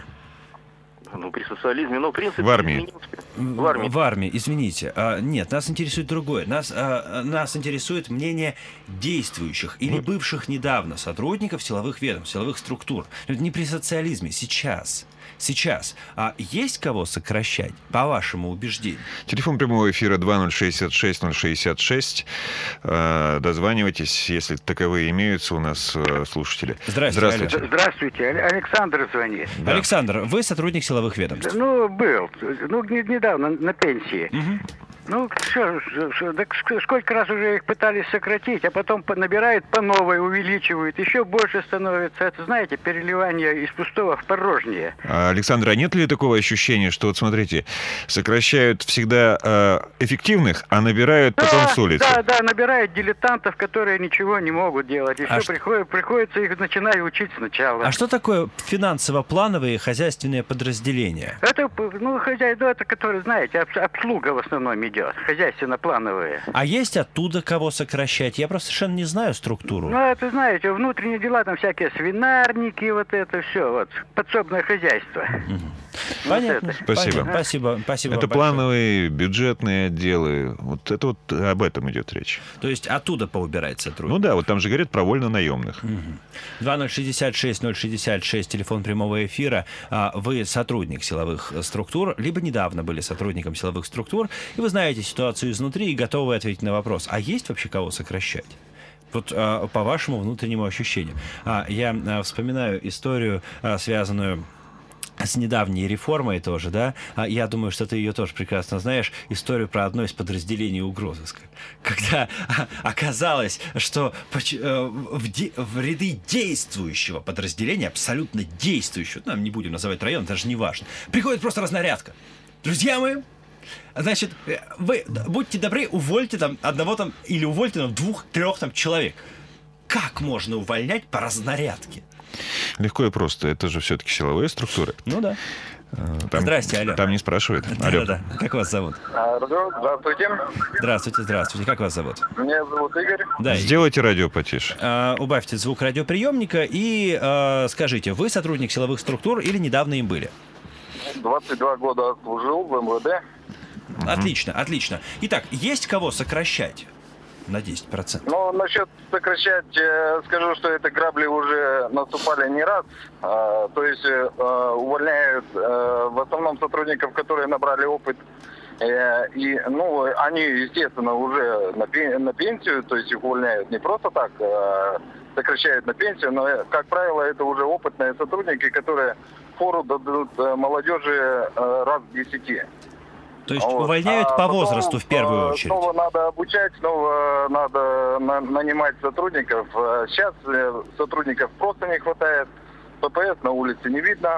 Ну, при социализме, но в принципе... В армии. В армии. В армии, извините. А, нет, нас интересует другое. Нас, а, нас интересует мнение действующих или бывших недавно сотрудников силовых ведомств, силовых структур. Не при социализме, сейчас. Сейчас. А есть кого сокращать, по вашему убеждению? Телефон прямого эфира два ноль шестьдесят шесть ноль шестьдесят шесть. Дозванивайтесь, если таковые имеются у нас слушатели. Здравствуйте. Здравствуйте. Здравствуйте. Александр звонит. Да. Александр, вы сотрудник силовых ведомств? Ну, был. Ну, не- недавно на пенсии. Угу. Ну, что, что, так сколько раз уже их пытались сократить, а потом по- набирают по новой, увеличивают, еще больше становится. Это, знаете, переливание из пустого в порожнее. А, Александр, а нет ли такого ощущения, что, вот смотрите, сокращают всегда э, эффективных, а набирают потом с улицы? Да, да, набирают дилетантов, которые ничего не могут делать. И А все ш- приходит, приходится их начинать учить сначала. А что такое финансово-плановые хозяйственные подразделения? Это, ну, хозяйство, это, которые, знаете, обс- обслуга в основном идет, хозяйственно-плановые. А есть оттуда кого сокращать? Я просто совершенно не знаю структуру. Ну, это, знаете, внутренние дела, там всякие свинарники, вот это все, вот, подсобное хозяйство. Понятно. Вот это. Спасибо. Понятно. Спасибо. Спасибо Это вам большое. плановые бюджетные отделы. Вот это вот об этом идет речь. То есть оттуда поубирать сотрудников? Ну да, вот там же говорят про вольно-наемных. два ноль шестьдесят шесть ноль шестьдесят шесть, телефон прямого эфира. А, Вы сотрудник силовых структур, либо недавно были сотрудником силовых структур, и вы знаете ситуацию изнутри и готовы ответить на вопрос, а есть вообще кого сокращать? Вот а, по вашему внутреннему ощущению. А, я а, вспоминаю историю, а, связанную с недавней реформой тоже, да, А я думаю, что ты ее тоже прекрасно знаешь, историю про одно из подразделений угрозыска, когда а, оказалось, что поч- э, в, де- в ряды действующего подразделения, абсолютно действующего, нам не будем называть район, даже не важно, приходит просто разнарядка. Друзья мои, значит, э, вы будьте добры, увольте там одного там, или увольте там двух-трех там человек. Как можно увольнять по разнарядке? Легко и просто. Это же все-таки силовые структуры. Ну да. Там, Здрасте, алло. Там не спрашивают. Алло. Да-да-да. Как вас зовут? Здравствуйте. Здравствуйте, здравствуйте. Как вас зовут? Меня зовут Игорь. Да. Сделайте радио потише. А, убавьте звук радиоприемника и а, скажите, вы сотрудник силовых структур или недавно им были? двадцать два года служил в эм вэ дэ. Отлично, отлично. Итак, есть кого сокращать на десять процентов? Ну, насчет сокращать, э, скажу, что это грабли уже наступали не раз. А, то есть э, увольняют э, в основном сотрудников, которые набрали опыт. Э, и, ну, они, естественно, уже на, пен- на пенсию, то есть их увольняют не просто так, э, сокращают на пенсию, но, э, как правило, это уже опытные сотрудники, которые фору дадут э, молодежи э, раз в десяти. То есть Вот. увольняют А по потом, возрасту в первую э, очередь? Снова надо обучать, снова надо на- нанимать сотрудников. Э, Сейчас э, сотрудников просто не хватает. пэ пэ эс на улице не видно.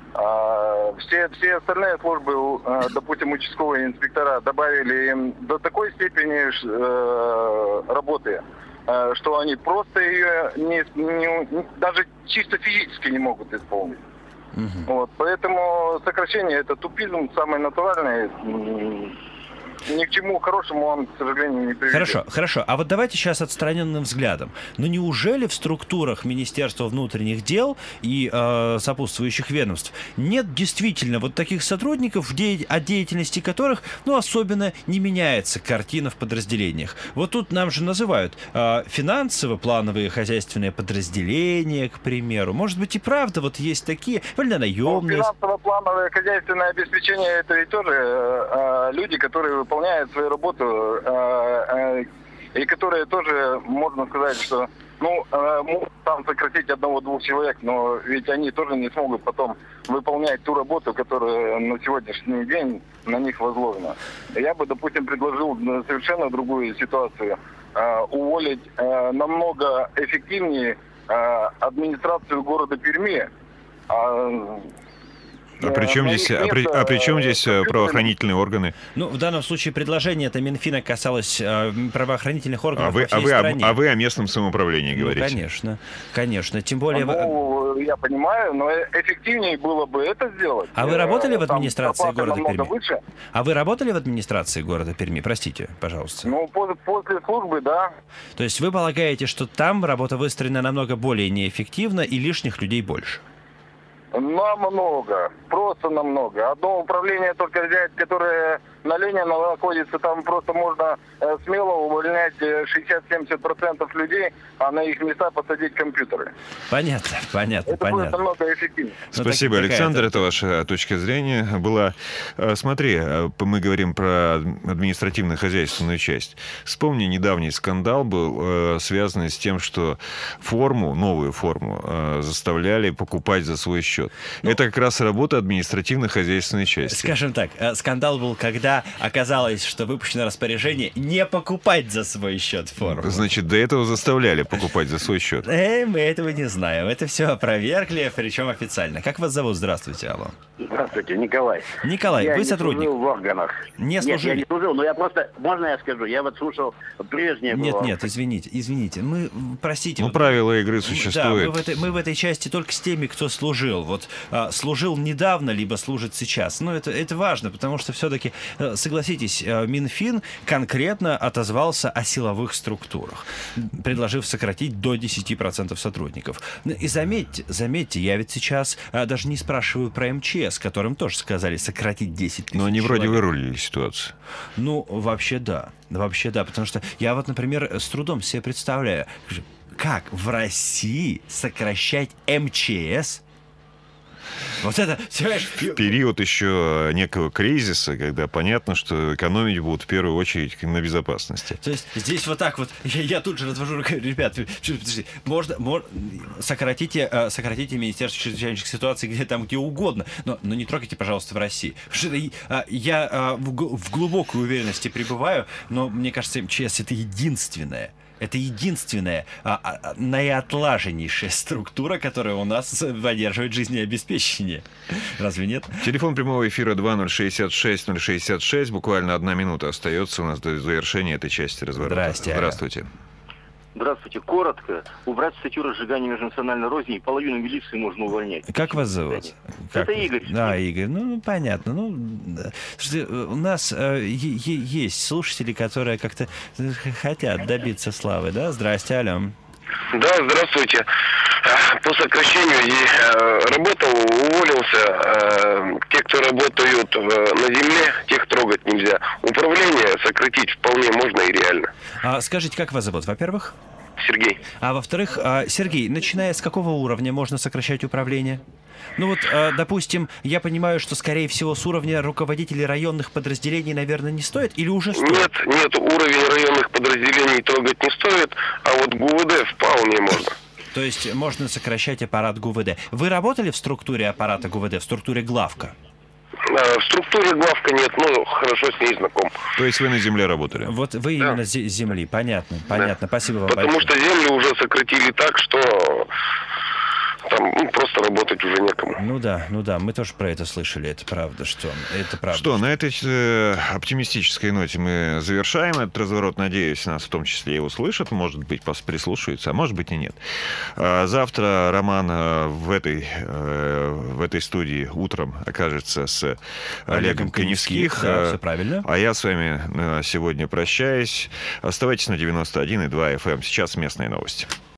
А, Все, все остальные службы, э, допустим, участковые инспектора, добавили им до такой степени ш- э, работы, э, что они просто ее не, не- даже чисто физически не могут исполнить. Вот, поэтому сокращение — это тупизм самый натуральный. М, Ни к чему хорошему он, к сожалению, не приведет. Хорошо, хорошо. А вот давайте сейчас отстраненным взглядом. Но неужели в структурах Министерства внутренних дел и э, сопутствующих ведомств нет действительно вот таких сотрудников, в де- от деятельности которых, ну, особенно не меняется картина в подразделениях? Вот тут нам же называют э, финансово-плановые хозяйственные подразделения, к примеру. Может быть и правда вот есть такие, вольно-наемные... Финансово-плановое хозяйственное обеспечение — это ведь тоже э, э, люди, которые выполняют свою работу, э, э, и которые тоже, можно сказать, что, ну, э, могут там сократить одного-двух человек, но ведь они тоже не смогут потом выполнять ту работу, которая на сегодняшний день на них возложена. Я бы, допустим, предложил совершенно другую ситуацию. Э, уволить э, намного эффективнее э, администрацию города Перми. А, А при чем здесь, а при, а при чем здесь правоохранительные органы? Ну, в данном случае предложение это Минфина касалось э, правоохранительных органов а вы, по всей а вы, стране. А вы о местном самоуправлении говорите? Ну, конечно, конечно. Тем более... Ну, я понимаю, но эффективнее было бы это сделать. А вы работали в администрации Там города Перми? Выше. А вы работали в администрации города Перми? Простите, пожалуйста. Ну, после, после службы, да. То есть вы полагаете, что там работа выстроена намного более неэффективно и лишних людей больше? Намного, просто намного. Одно управление только взять, которое на Ленина находится, там просто можно э, смело увольнять шестьдесят-семьдесят процентов людей, а на их места посадить компьютеры. Понятно, понятно, это понятно. будет намного эффективнее. Спасибо, ну, Александр, это ваша точка зрения была. Смотри, мы говорим про административно-хозяйственную часть. Вспомни, недавний скандал был связанный с тем, что форму, новую форму заставляли покупать за свой счет. Ну, это как раз работа административно-хозяйственной части. Скажем так, скандал был, когда оказалось, что выпущено распоряжение не покупать за свой счет форму. Значит, до этого заставляли покупать за свой счет. Э, мы этого не знаем. Это все опровергли, причем официально. Как вас зовут? Здравствуйте, алло. Здравствуйте, Николай. Николай, я вы не сотрудник? Служил в органах. Не служили? Нет, я не служил, но я просто... Можно я скажу? Я вот слушал прежнее... Нет, было... нет, извините, извините. Мы, простите. Ну, вот, правила игры существуют. Да, мы в, этой, мы в этой части только с теми, кто служил. Вот а, служил недавно, либо служит сейчас. Но это, это важно, потому что все-таки, согласитесь, Минфин конкретно отозвался о силовых структурах, предложив сократить до десяти процентов сотрудников. И заметьте, заметьте, я ведь сейчас а, даже не спрашиваю про эм че эс, которым тоже сказали сократить десять тысяч. Но они человек. вроде вырулили ситуацию. Ну, вообще да. Вообще да, потому что я вот, например, с трудом себе представляю, как в России сокращать эм че эс. Вот это, в период еще некого кризиса, когда понятно, что экономить будут в первую очередь на безопасности. То есть здесь вот так вот, я, я тут же развожу руками, ребят, подожди, можно, можно сократите, сократите Министерство чрезвычайных ситуаций где там, где угодно, но, но не трогайте, пожалуйста, в России. Я в глубокой уверенности пребываю, но мне кажется, эм че эс это единственное. Это единственная а, а, наиотлаженнейшая структура, которая у нас поддерживает жизнеобеспечение. Разве нет? Телефон прямого эфира два ноль шестьдесят шесть ноль шестьдесят шесть. Буквально одна минута остается у нас до завершения этой части разворота. Здрасте. Здравствуйте. Здравствуйте. Коротко. Убрать статью разжигания межнациональной розни, и половину милиции можно увольнять. Как вас зовут? Как? Это Игорь. Да, Игорь. Ну, понятно. Ну, слушайте, у нас э, есть слушатели, которые как-то хотят добиться славы, да? Здрасте, алло. Да, здравствуйте. По сокращению и работал, уволился. Те, кто работают на земле, тех трогать нельзя. Управление сократить вполне можно и реально. А скажите, как вас зовут, во-первых? Сергей. А во-вторых, Сергей, начиная с какого уровня можно сокращать управление? Ну вот, допустим, я понимаю, что, скорее всего, с уровня руководителей районных подразделений, наверное, не стоит или уже стоит? Нет, нет, уровень районных подразделений трогать не стоит, а вот ГУВД вполне можно. То есть можно сокращать аппарат ГУВД. Вы работали в структуре аппарата ГУВД, в структуре главка? В структуре главка нет, но хорошо с ней знаком. То есть вы на земле работали? Вот вы именно с да. земли, понятно, понятно, да. Спасибо вам Потому большое. что землю уже сократили так, что там ну, просто работать уже некому. Ну да, ну да, мы тоже про это слышали, это правда, что это правда. Что, на этой э, оптимистической ноте мы завершаем этот разворот. Надеюсь, нас в том числе и услышат, может быть, прислушаются, а может быть и нет. А завтра Роман э, в, этой, э, в этой студии утром окажется с Олегом, Олегом Коневских. Да, все правильно. А я с вами э, сегодня прощаюсь. Оставайтесь на девяносто один и два эф эм. Сейчас местные новости.